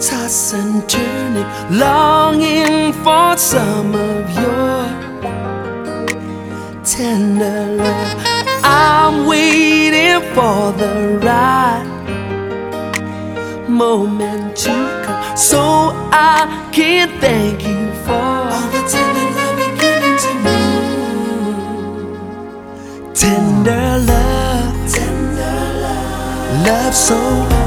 toss and turning, longing for some of your tender love. I'm waiting for the right moment to come, so I can thank you for all the tender love you're giving to me. Tender love, love so